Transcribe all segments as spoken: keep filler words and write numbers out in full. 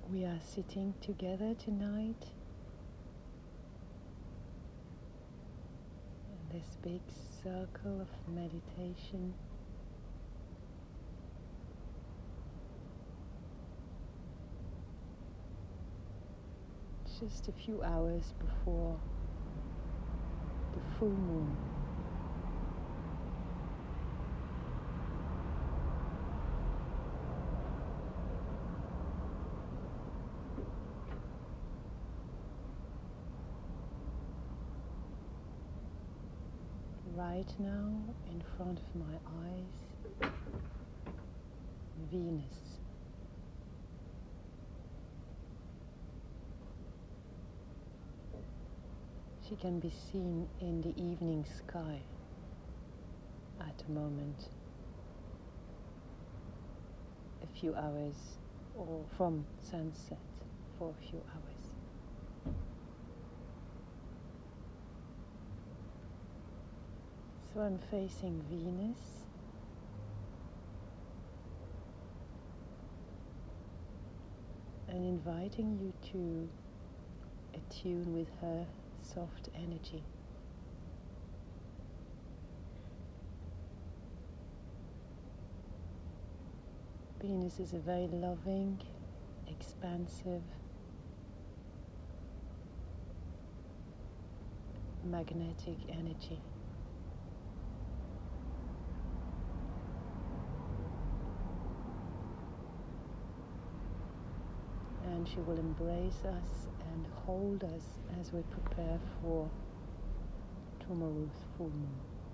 We are sitting together tonight in this big circle of meditation. Just a few hours before the full moon. Right now, in front of my eyes, Venus. She can be seen in the evening sky at the moment, a few hours or from sunset for a few hours. So I'm facing Venus, and inviting you to attune with her soft energy. Venus is a very loving, expansive, magnetic energy. And she will embrace us and hold us as we prepare for tomorrow's full moon.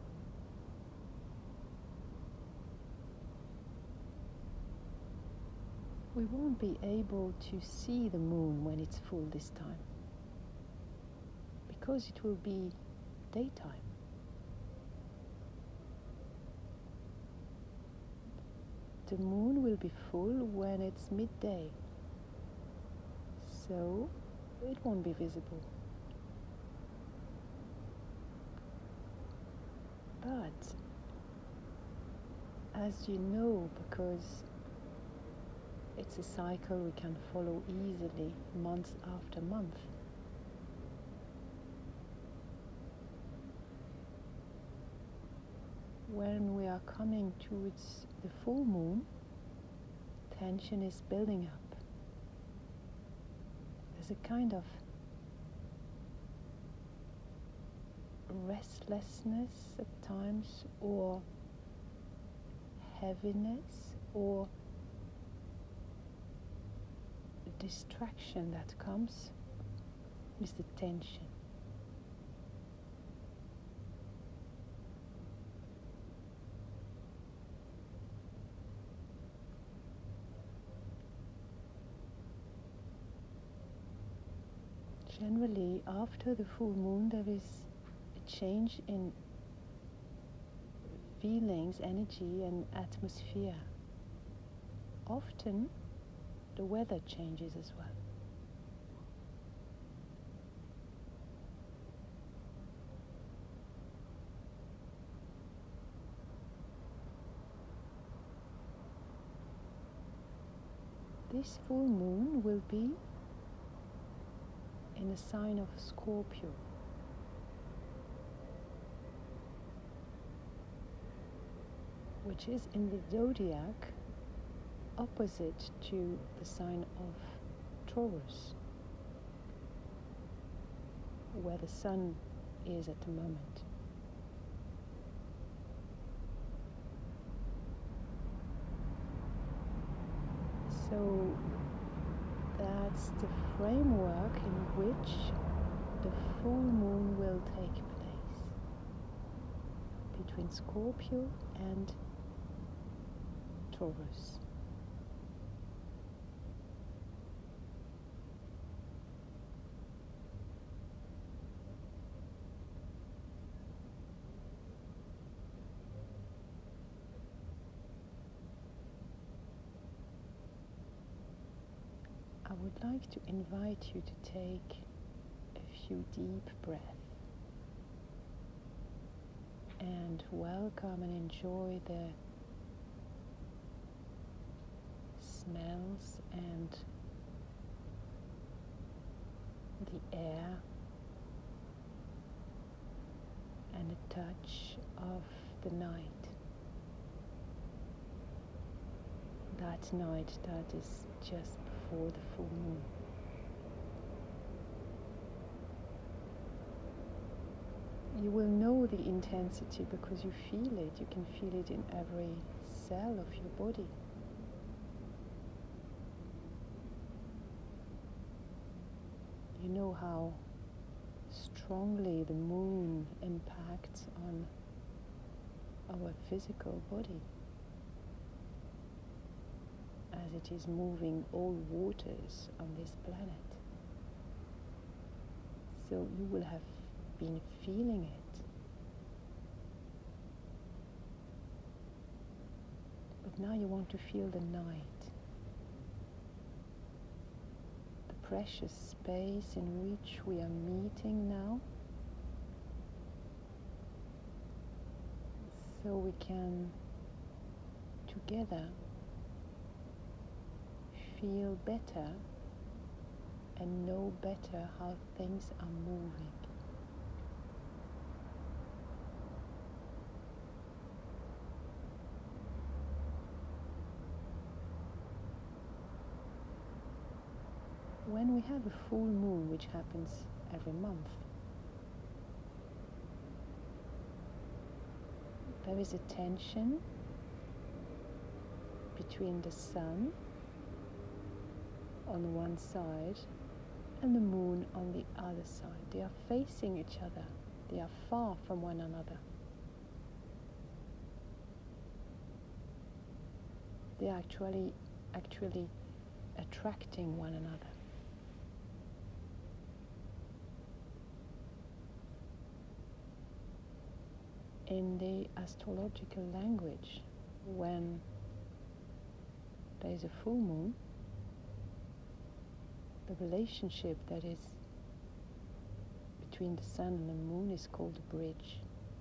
We won't be able to see the moon when it's full this time, because it will be daytime. The moon will be full when it's midday, so it won't be visible. But as you know, because it's a cycle we can follow easily month after month, when we are coming towards the full moon, tension is building up. There's a kind of restlessness at times, or heaviness, or distraction that comes with the tension. Generally, after the full moon, there is a change in feelings, energy, and atmosphere. Often, the weather changes as well. This full moon will be in the sign of Scorpio, which is in the zodiac opposite to the sign of Taurus, where the sun is at the moment. So that's the framework in which the full moon will take place between Scorpio and Taurus. I would like to invite you to take a few deep breaths and welcome and enjoy the smells and the air, and the touch of the night. That night that is just before the full moon. You will know the intensity because you feel it. You can feel it in every cell of your body. You know how strongly the moon impacts on our physical body, as it is moving all waters on this planet. So you will have been feeling it. But now you want to feel the night, the precious space in which we are meeting now, so we can together feel better and know better how things are moving. When we have a full moon, which happens every month, there is a tension between the sun on one side and the moon on the other side. They are facing each other. They are far from one another. They are actually actually attracting one another. In the astrological language, when there is a full moon, the relationship that is between the sun and the moon is called a bridge.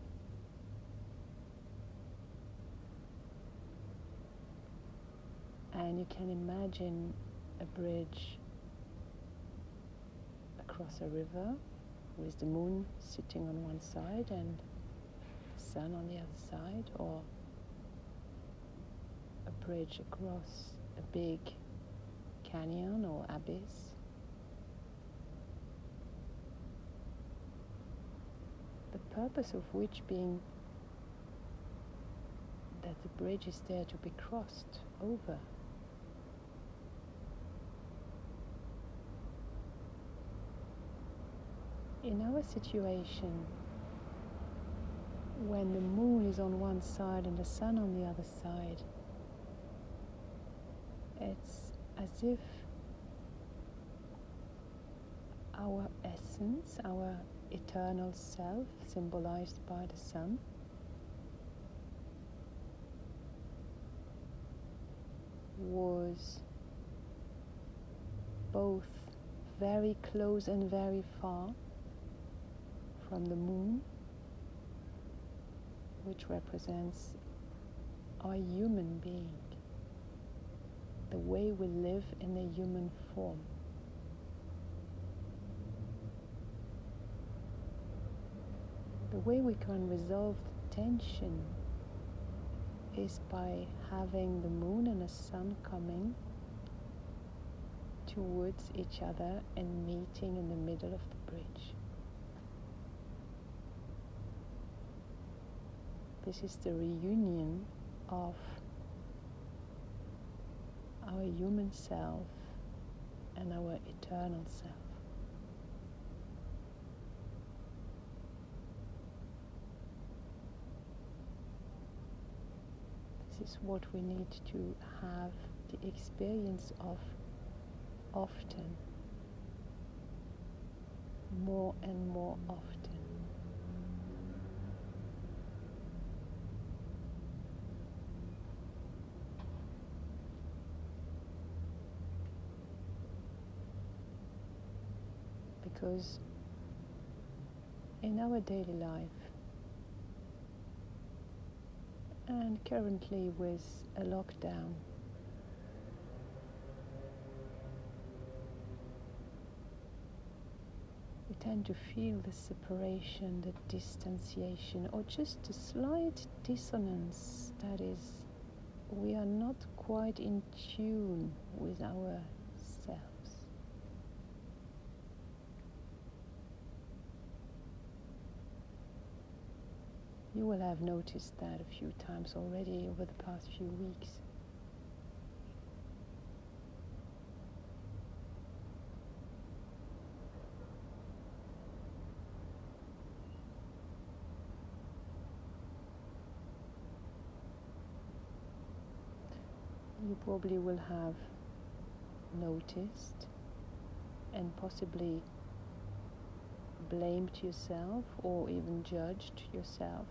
And you can imagine a bridge across a river with the moon sitting on one side and the sun on the other side, or a bridge across a big canyon or abyss. The purpose of which being that the bridge is there to be crossed over. In our situation, when the moon is on one side and the sun on the other side, it's as if our essence, our eternal self, symbolized by the sun, was both very close and very far from the moon, which represents our human being, the way we live in a human form. The way we can resolve the tension is by having the moon and the sun coming towards each other and meeting in the middle of the bridge. This is the reunion of our human self and our eternal self. This is what we need to have the experience of often, more and more often. Because in our daily life, and currently with a lockdown, tend to feel the separation, the distanciation, or just a slight dissonance, that is, we are not quite in tune with ourselves. You will have noticed that a few times already over the past few weeks. You probably will have noticed and possibly blamed yourself or even judged yourself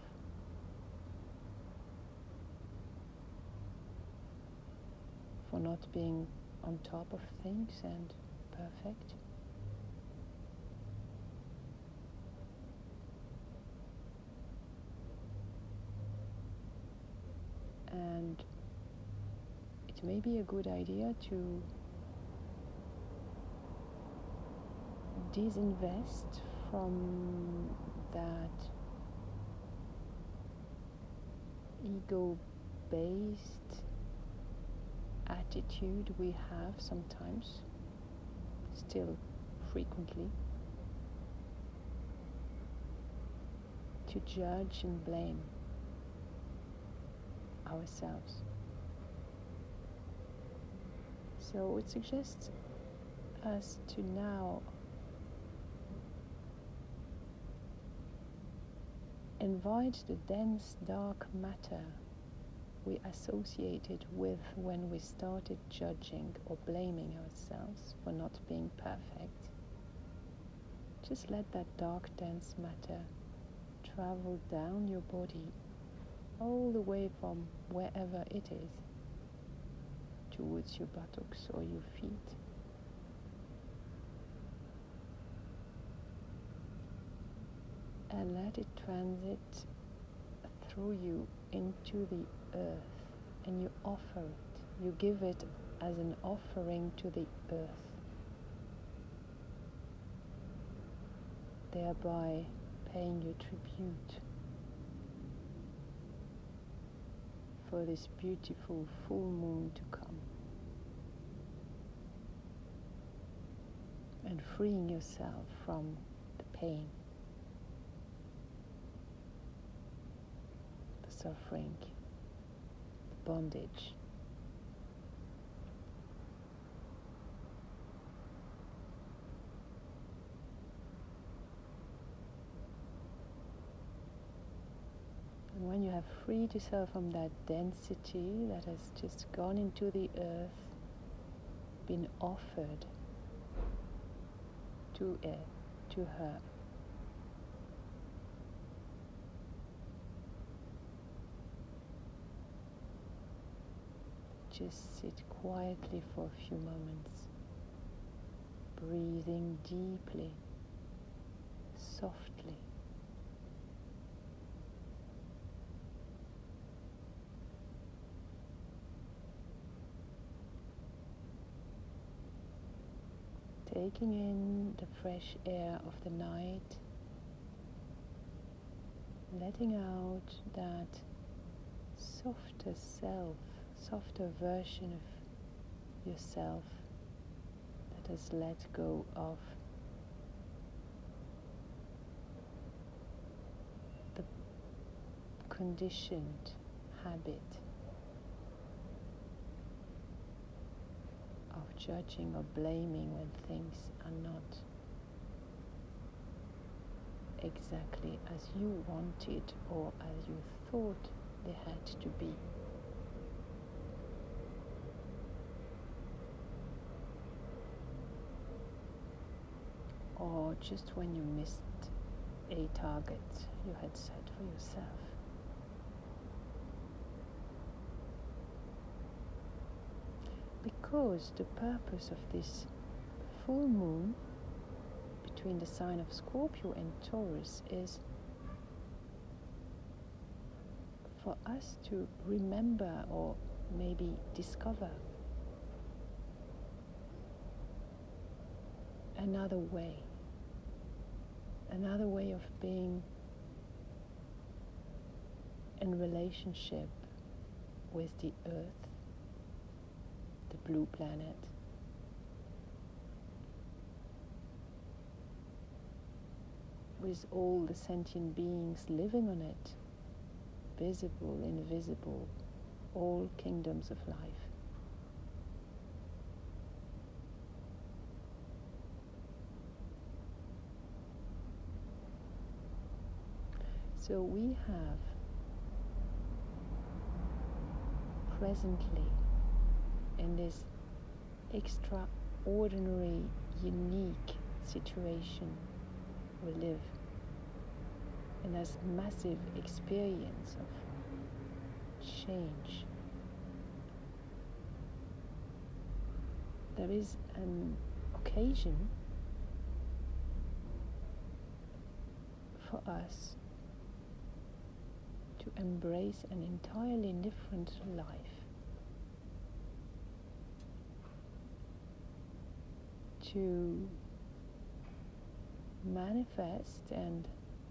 for not being on top of things and perfect. And it may be a good idea to disinvest from that ego-based attitude we have sometimes, still frequently, to judge and blame ourselves. So it suggests us to now invite the dense dark matter we associated with when we started judging or blaming ourselves for not being perfect. Just let that dark dense matter travel down your body all the way from wherever it is towards your buttocks or your feet. And let it transit through you into the earth, and you offer it, you give it as an offering to the earth, thereby paying your tribute for this beautiful full moon to come, and freeing yourself from the pain, the suffering, the bondage. And when you have freed yourself from that density that has just gone into the earth, been offered to it, to her, just sit quietly for a few moments, breathing deeply, softly. Taking in the fresh air of the night, letting out that softer self, softer version of yourself that has let go of the conditioned habit of judging or blaming when things are not exactly as you wanted or as you thought they had to be. Or just when you missed a target you had set for yourself. Because the purpose of this full moon between the sign of Scorpio and Taurus is for us to remember or maybe discover another way another way of being in relationship with the earth, the blue planet. With all the sentient beings living on it, visible, invisible, all kingdoms of life. So we have presently, in this extraordinary, unique situation we live in, this massive experience of change, there is an occasion for us to embrace an entirely different life, to manifest and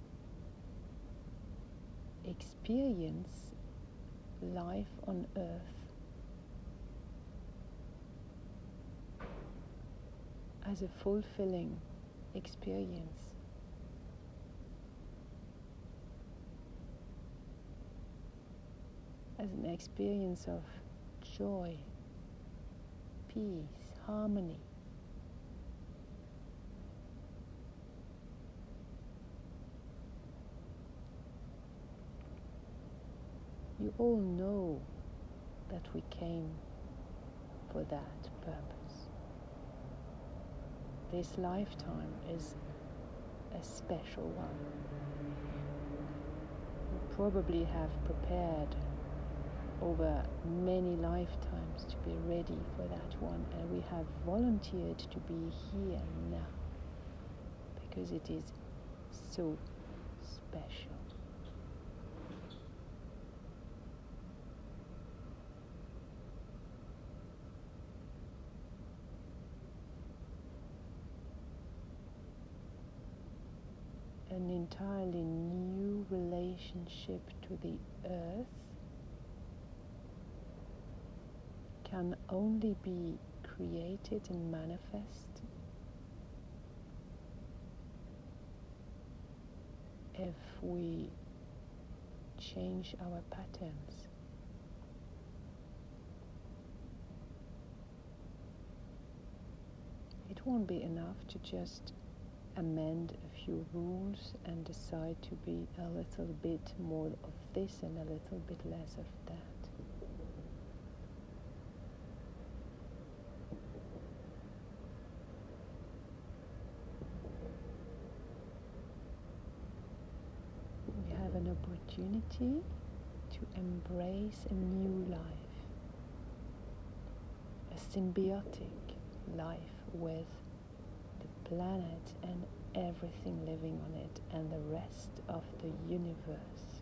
experience life on earth as a fulfilling experience. As an experience of joy, peace, harmony. You all know that we came for that purpose. This lifetime is a special one. We probably have prepared over many lifetimes to be ready for that one, and we have volunteered to be here now because it is so special. An entirely new relationship to the earth can only be created and manifest if we change our patterns. It won't be enough to just amend a few rules and decide to be a little bit more of this and a little bit less of that. We have an opportunity to embrace a new life, a symbiotic life with the planet and everything living on it and the rest of the universe.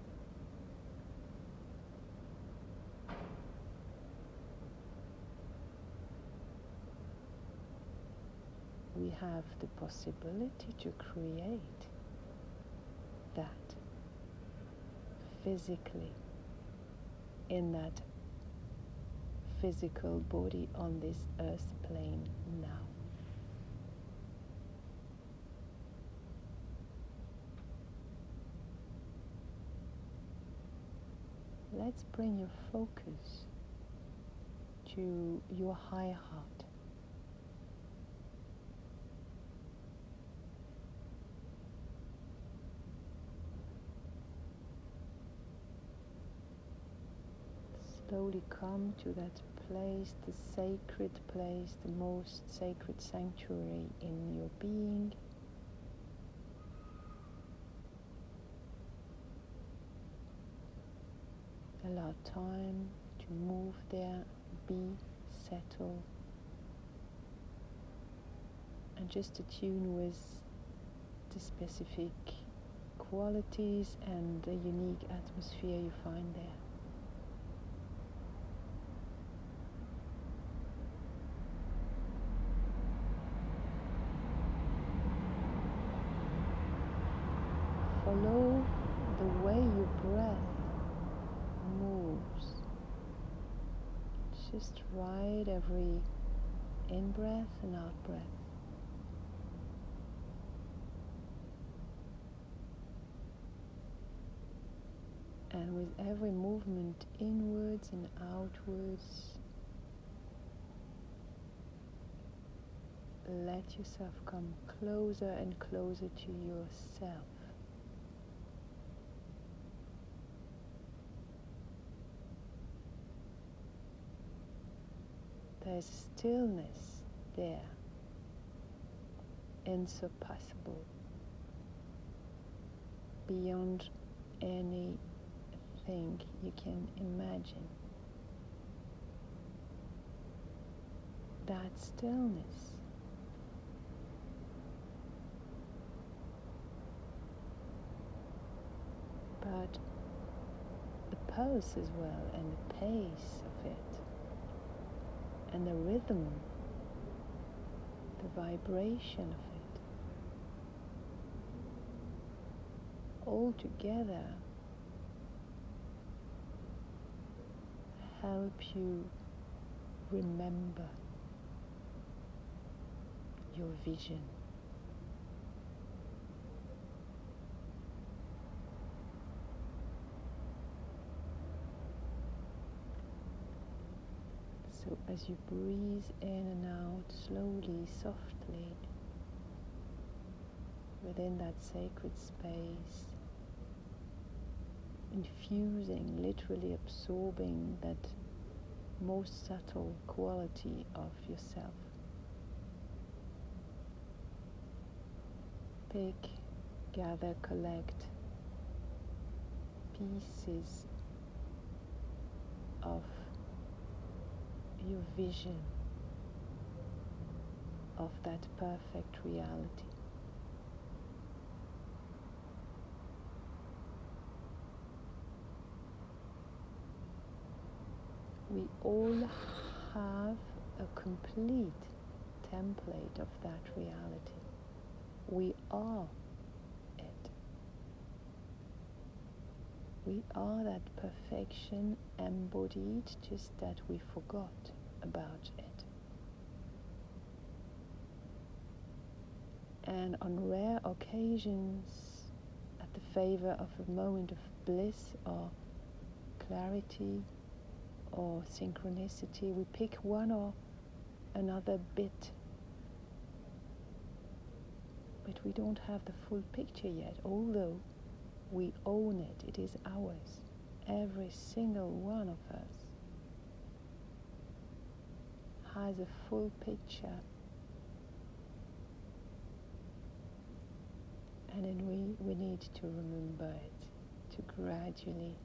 We have the possibility to create that physically in that physical body on this earth plane now. Let's bring your focus to your high heart. Slowly come to that place, the sacred place, the most sacred sanctuary in your being. Allow time to move there, be, settle, and just attune with the specific qualities and the unique atmosphere you find there. breath moves. Just ride every in-breath and out-breath. And with every movement inwards and outwards, let yourself come closer and closer to yourself. There's stillness there, insurpassable, beyond anything you can imagine. That stillness but the pulse as well, and the pace of it, and the rhythm, the vibration of it, all together help you remember your vision. So as you breathe in and out slowly, softly, within that sacred space, infusing, literally absorbing that most subtle quality of yourself. Pick, gather, collect pieces of your vision of that perfect reality. We all have a complete template of that reality. We are it. We are that perfection embodied, just that we forgot about it. And on rare occasions, at the favor of a moment of bliss or clarity or synchronicity, we pick one or another bit, but we don't have the full picture yet, although we own it. It is ours. Every single one of us has a full picture, and then we, we need to remember it, to gradually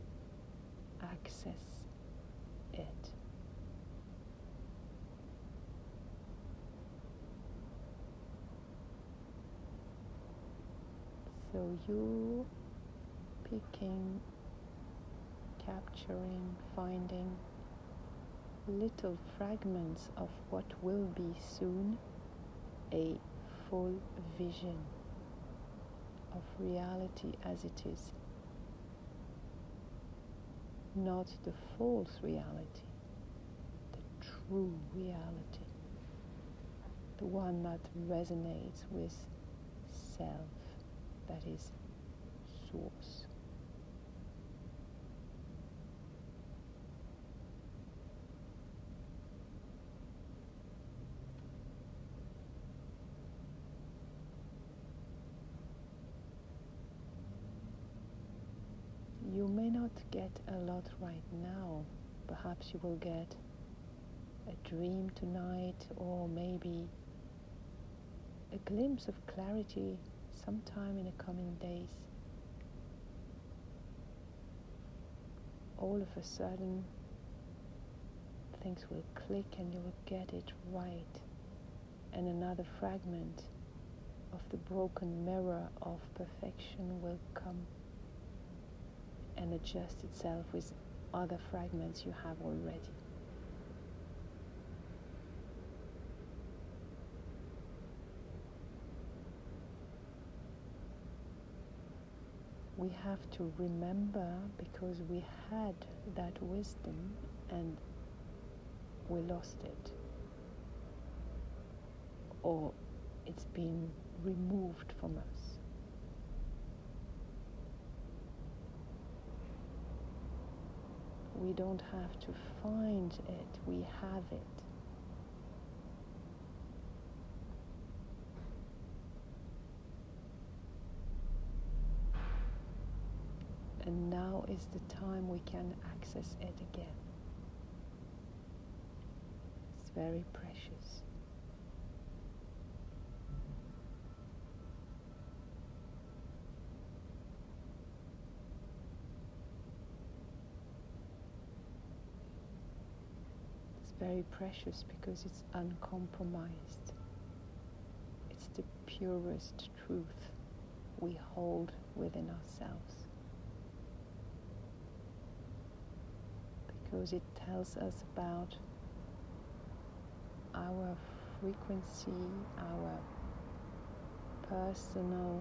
access it. So you picking, capturing, finding little fragments of what will be soon a full vision of reality as it is. Not the false reality, the true reality, the one that resonates with self, that is source. You may not get a lot right now. Perhaps you will get a dream tonight, or maybe a glimpse of clarity sometime in the coming days. All of a sudden, things will click and you will get it right. And another fragment of the broken mirror of perfection will come and adjust itself with other fragments you have already. we have to remember, because we had that wisdom and we lost it, or it's been removed from us. We don't have to find it, we have it. And now is the time we can access it again. It's very precious. It's very precious because it's uncompromised. It's the purest truth we hold within ourselves. Because it tells us about our frequency, our personal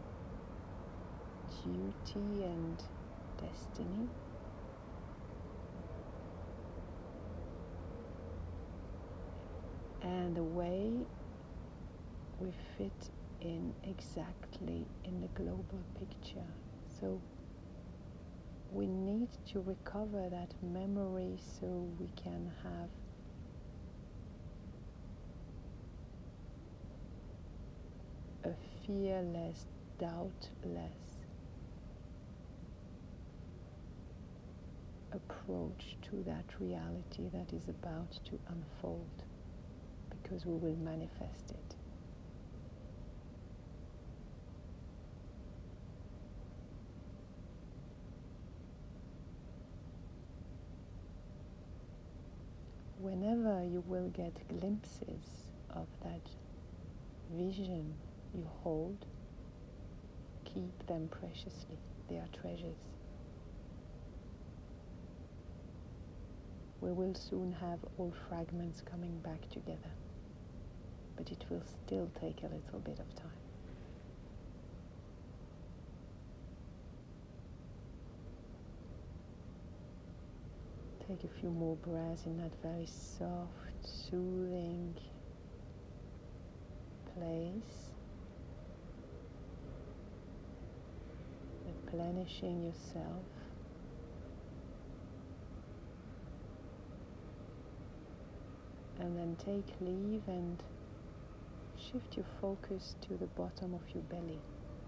duty and destiny. And the way we fit in exactly in the global picture. So we need to recover that memory so we can have a fearless, doubtless approach to that reality that is about to unfold, because we will manifest it. Whenever you will get glimpses of that vision you hold, keep them preciously. They are treasures. We will soon have all fragments coming back together, but it will still take a little bit of time. Take a few more breaths in that very soft, soothing place, replenishing yourself. And then take leave and shift your focus to the bottom of your belly,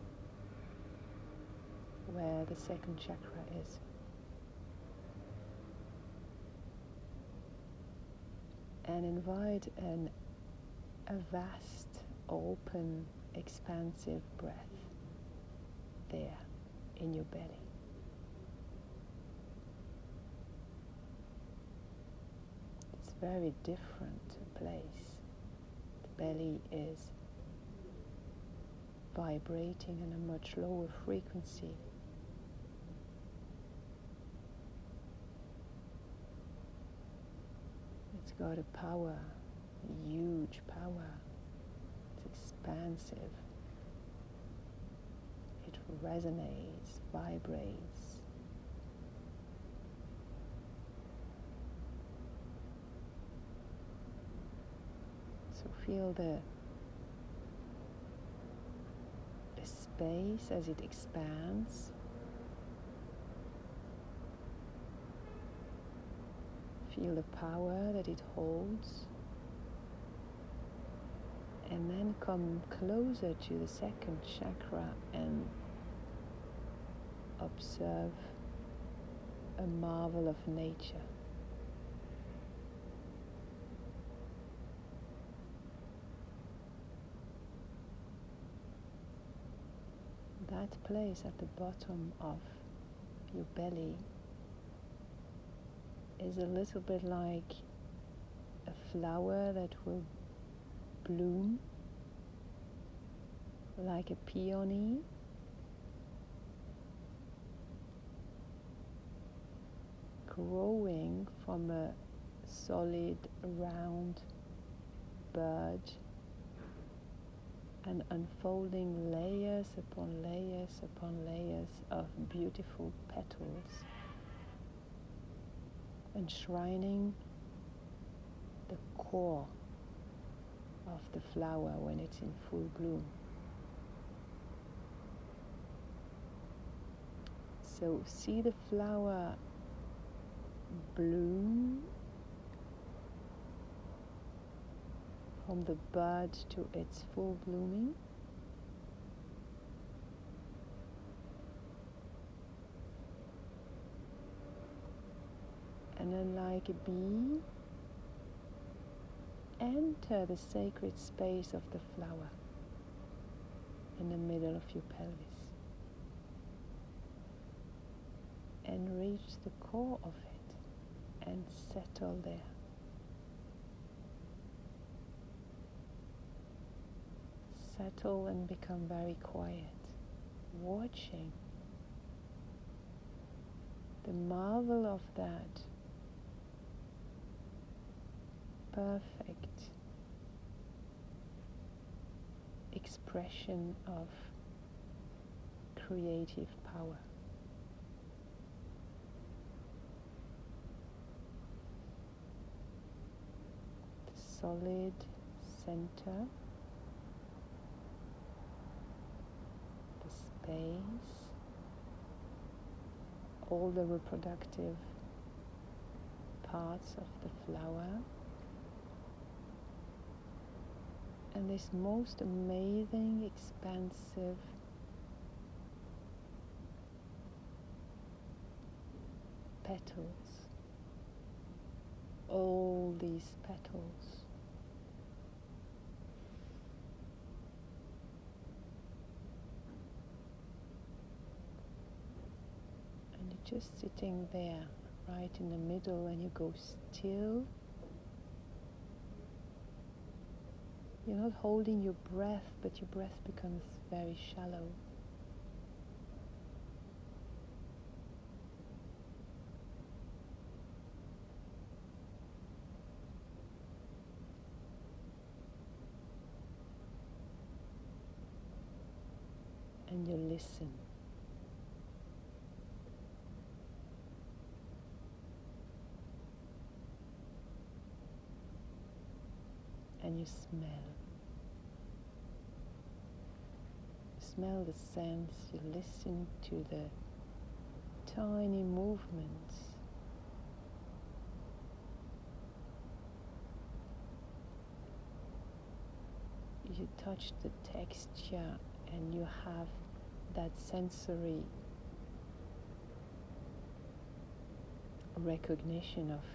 where the second chakra is. And invite an, a vast, open, expansive breath there in your belly. It's a very different place. The belly is vibrating in a much lower frequency. It's got a power, a huge power. It's expansive. It resonates, vibrates. So feel the, the space as it expands. Feel the power that it holds, and then come closer to the second chakra and observe a marvel of nature. That place at the bottom of your belly is a little bit like a flower that will bloom, like a peony, growing from a solid, round bud and unfolding layers upon layers upon layers of beautiful petals, enshrining the core of the flower when it's in full bloom. So see the flower bloom from the bud to its full blooming. And then, like a bee, enter the sacred space of the flower in the middle of your pelvis and reach the core of it and settle there. Settle and become very quiet, watching the marvel of that perfect expression of creative power. The solid center, the space, all the reproductive parts of the flower, and this most amazing, expansive petals, all these petals, and you're just sitting there right in the middle, and you go still. You're not holding your breath, but your breath becomes very shallow. And you listen. And you smell. Smell the scents, you listen to the tiny movements. You touch the texture and you have that sensory recognition of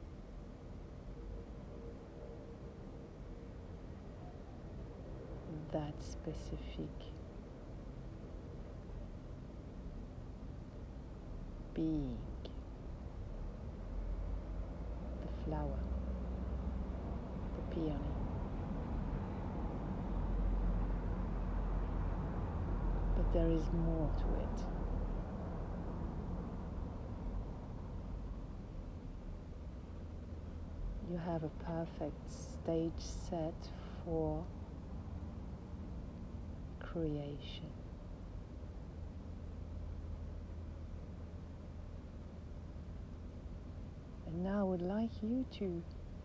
that specific being, the flower, the peony. But there is more to it. You have a perfect stage set for creation. And now I would like you to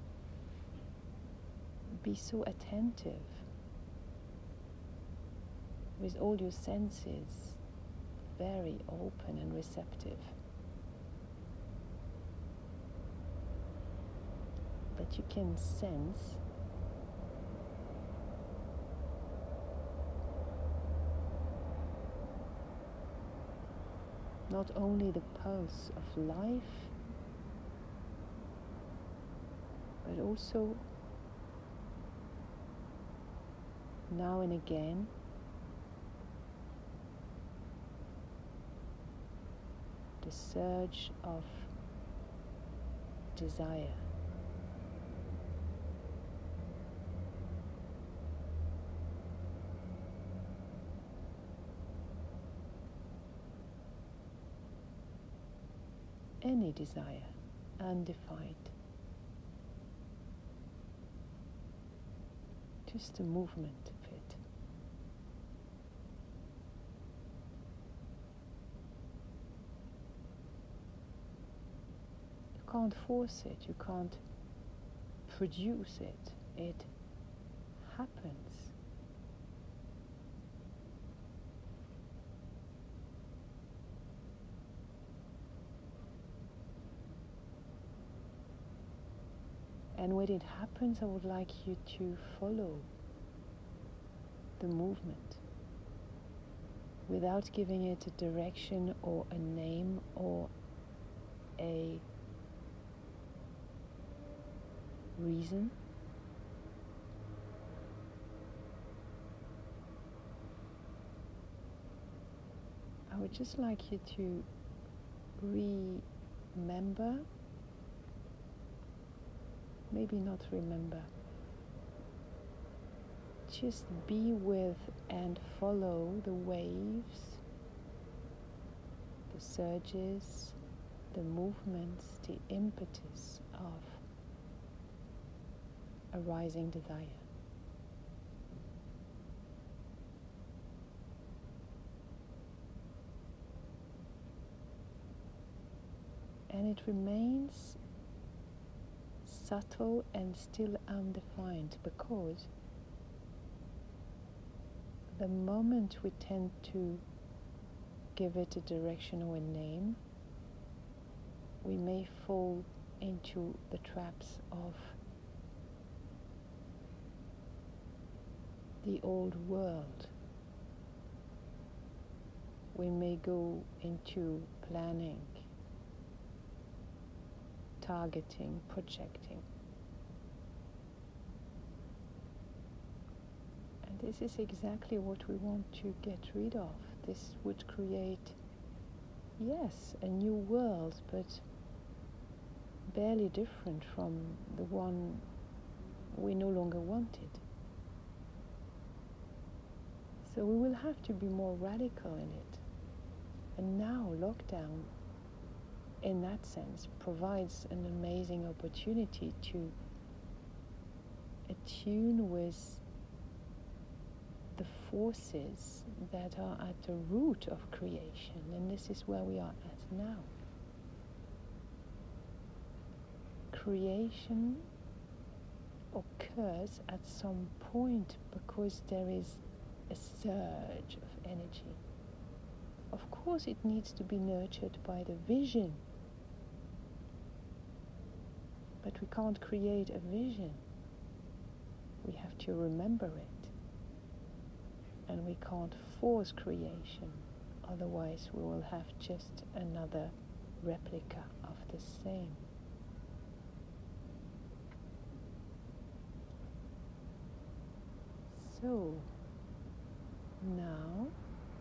be so attentive with all your senses very open and receptive, that you can sense not only the pulse of life, but also now and again the surge of desire. Any desire, undefined. Just a movement of it. can't force it, you can't produce it, it happens. And when it happens, I would like you to follow the movement without giving it a direction or a name or a reason. I would just like you to remember, maybe not remember, just be with and follow the waves, the surges, the movements, the impetus of a rising desire. And it remains subtle and still undefined, because the moment we tend to give it a direction or a name, we may fall into the traps of the old world. We may go into planning, targeting, projecting. And this is exactly what we want to get rid of. This would create, yes, a new world, but barely different from the one we no longer wanted. So we will have to be more radical in it. And now lockdown, in that sense, provides an amazing opportunity to attune with the forces that are at the root of creation. And this is where we are at now. Creation occurs at some point because there is a surge of energy. Of course, it needs to be nurtured by the vision, but we can't create a vision. We have to remember it, and we can't force creation, otherwise we will have just another replica of the same. So now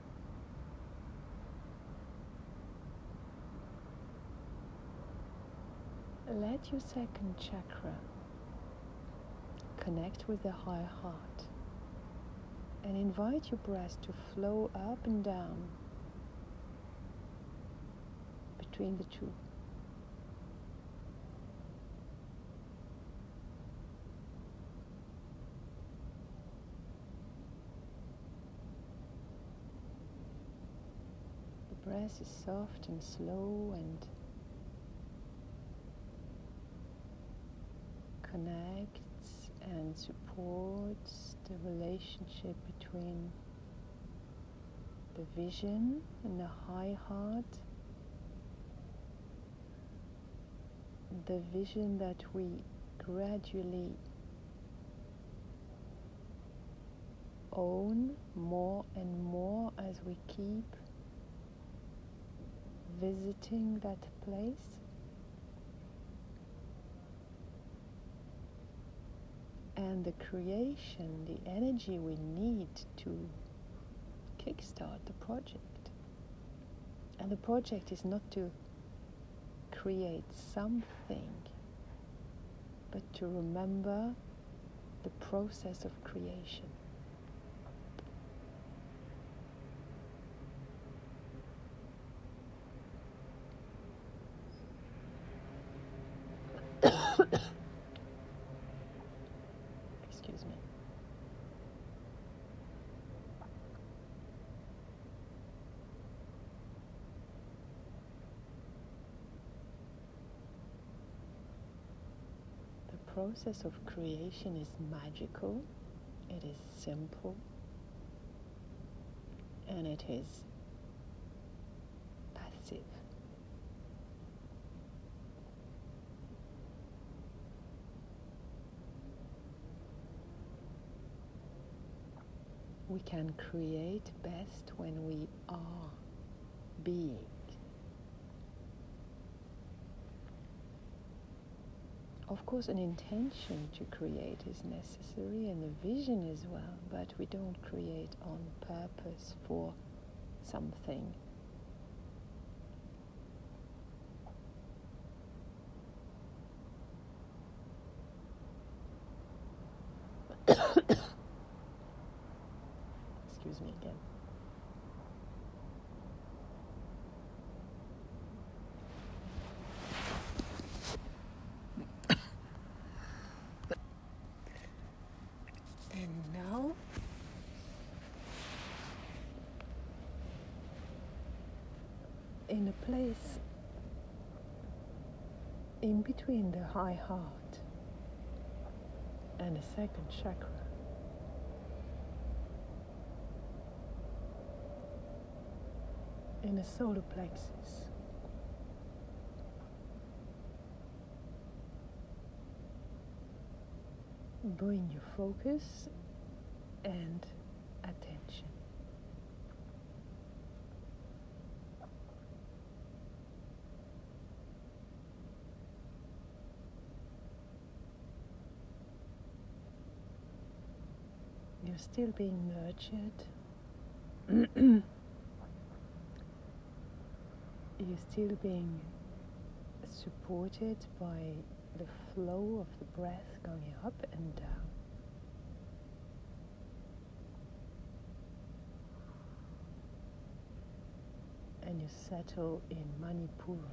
let your second chakra connect with the higher heart and invite your breath to flow up and down between the two. The breath is soft and slow and connects and supports the relationship between the vision and the high heart, the vision that we gradually own more and more as we keep visiting that place. And the creation, the energy we need to kickstart the project. And the project is not to create something, but to remember the process of creation. Excuse me. process of creation is magical, it is simple, and it is passive. We can create best when we are being. Of course, an intention to create is necessary and a vision as well, but we don't create on purpose for something. Excuse me again. And now in a place in between the high heart and the second chakra, in the solar plexus, bring your focus and attention. You're still being nurtured. You're still being supported by the flow of the breath going up and down. And you settle in Manipura.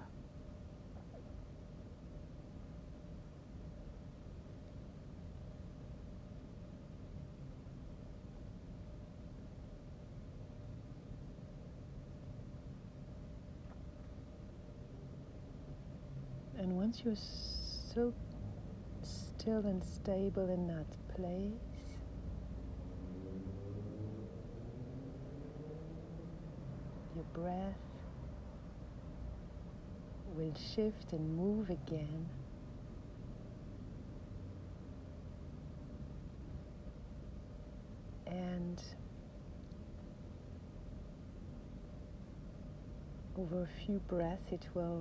And once you're so still and stable in that place, your breath will shift and move again. And over a few breaths, it will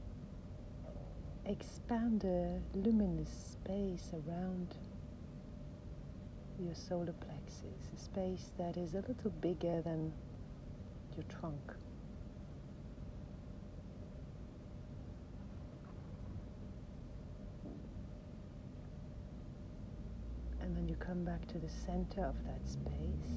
expand the luminous space around your solar plexus, a space that is a little bigger than your trunk. And then you come back to the center of that space.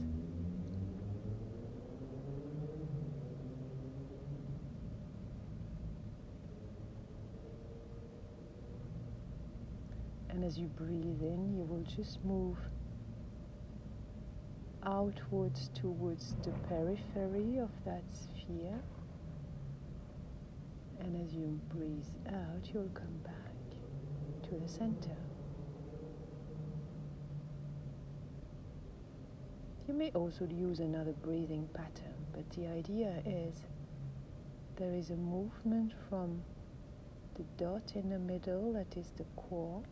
And as you breathe in, you will just move outwards towards the periphery of that sphere. And as you breathe out, you'll come back to the center. You may also use another breathing pattern, but the idea is there is a movement from the dot in the middle, that is the core,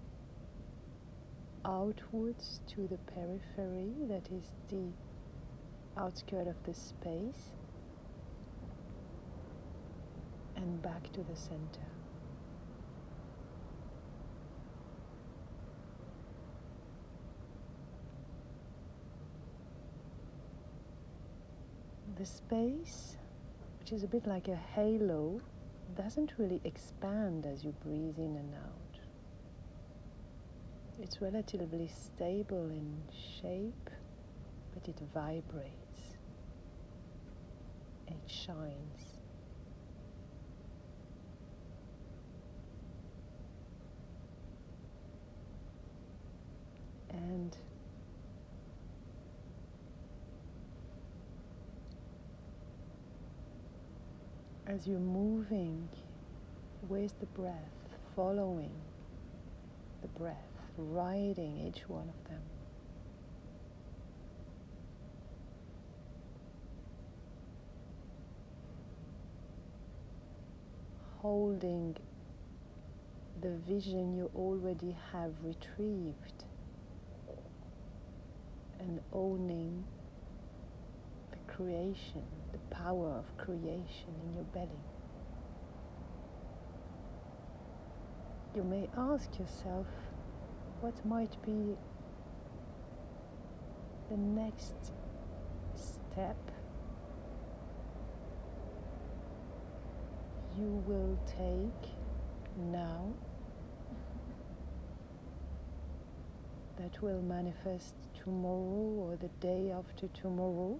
outwards to the periphery, that is the outskirt of the space, and back to the center. The space, which is a bit like a halo, doesn't really expand as you breathe in and out. It's relatively stable in shape, but it vibrates. It shines. And as you're moving with the breath, following the breath, riding each one of them. Holding the vision you already have retrieved and owning the creation, the power of creation in your belly. You may ask yourself, what might be the next step you will take now that will manifest tomorrow or the day after tomorrow?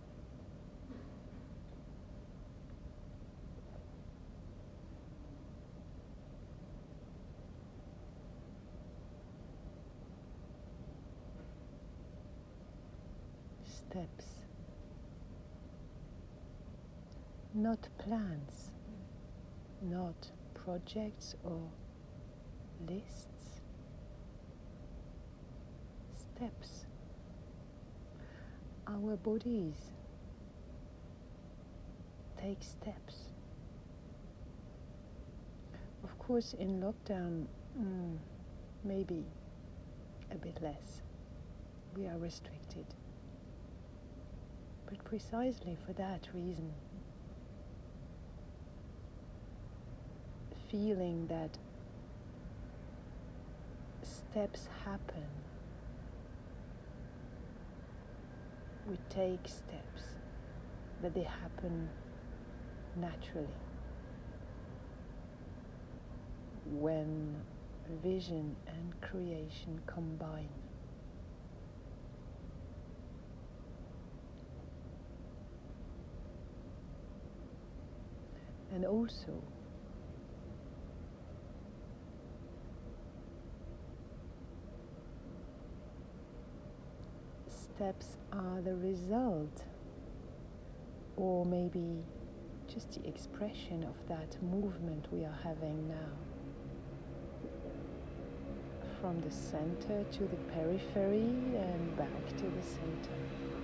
Steps, not plans, not projects or lists. Steps. Our bodies take steps. Of course, in lockdown, mm, maybe a bit less. We are restricted. But precisely for that reason, feeling that steps happen, we take steps, that they happen naturally. When vision and creation combine. And also, steps are the result, or maybe just the expression of that movement we are having now. From the center to the periphery and back to the center.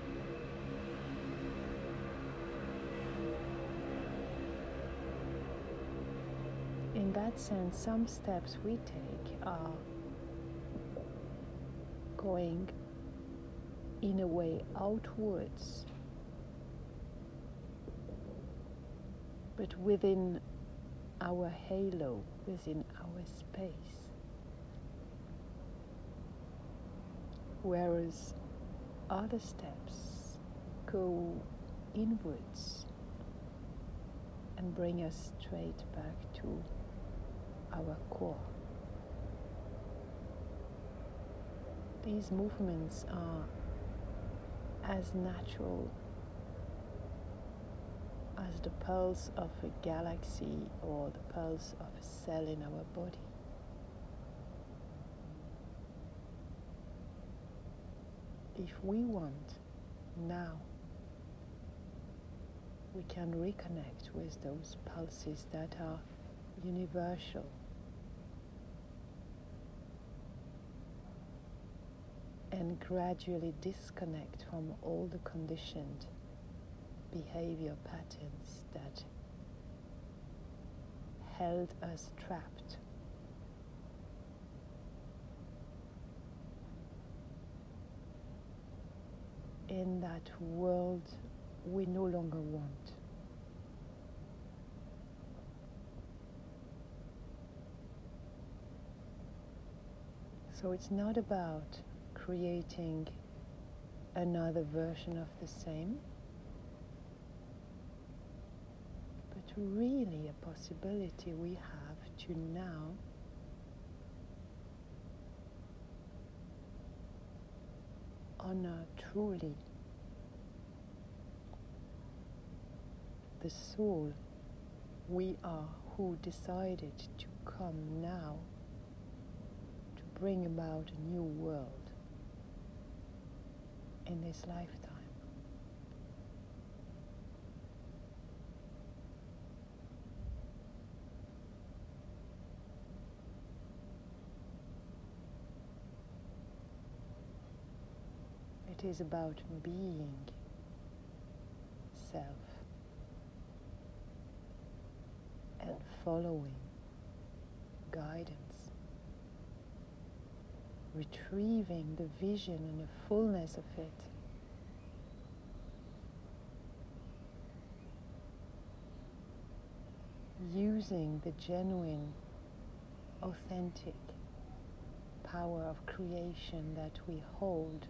In that sense, some steps we take are going in a way outwards, but within our halo, within our space. Whereas other steps go inwards and bring us straight back to our core. These movements are as natural as the pulse of a galaxy or the pulse of a cell in our body. If we want now, we can reconnect with those pulses that are universal. And gradually disconnect from all the conditioned behavior patterns that held us trapped. In that world we no longer want. So it's not about creating another version of the same, but really a possibility we have to now honor truly the soul we are, who decided to come now to bring about a new world in this lifetime. It is about being self and following guidance, retrieving the vision and the fullness of it. Using the genuine, authentic power of creation that we hold.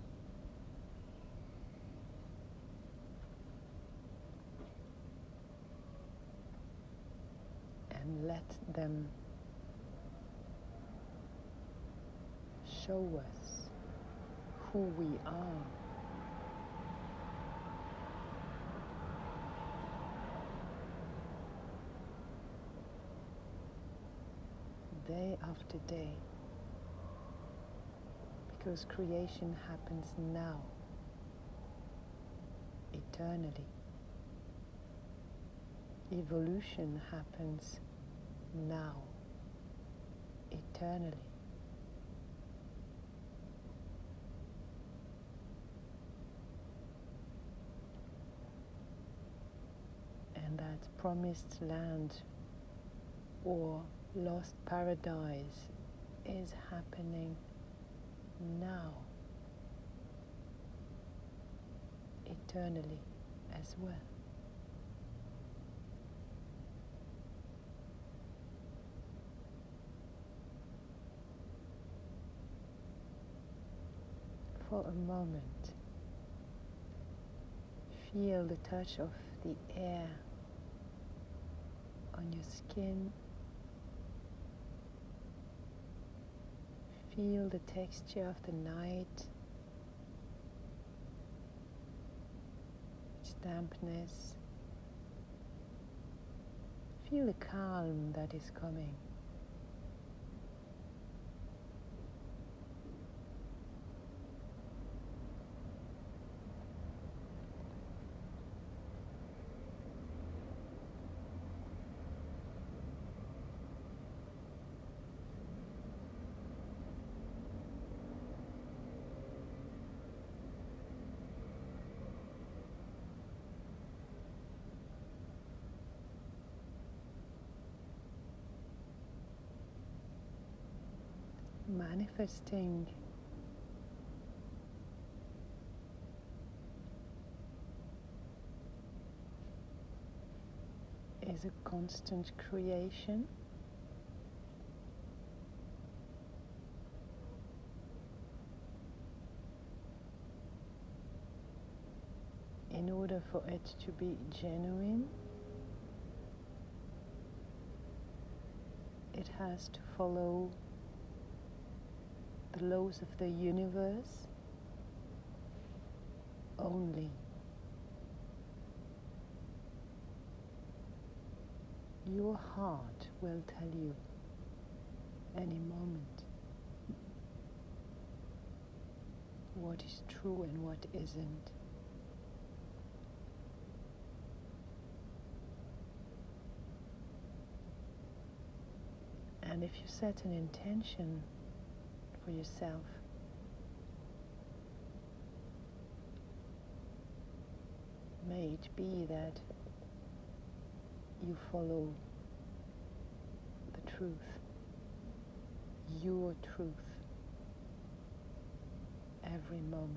And let them show us who we are. Day after day, because creation happens now, eternally. Evolution happens now, eternally. And that promised land or lost paradise is happening now, eternally as well. For a moment, feel the touch of the air on your skin. Feel the texture of the night, its dampness. Feel the calm that is coming. Manifesting is a constant creation. In order for it to be genuine, it has to follow the laws of the universe only. Your heart will tell you any moment what is true and what isn't. And if you set an intention for yourself, may it be that you follow the truth, your truth, every moment.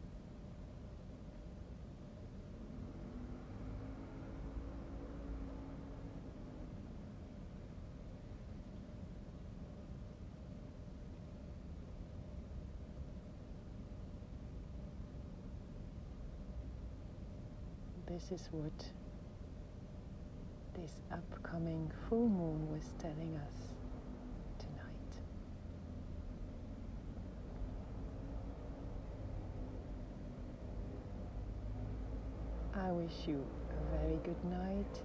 This is what this upcoming full moon was telling us tonight. I wish you a very good night.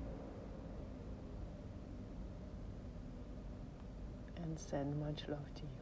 And send much love to you.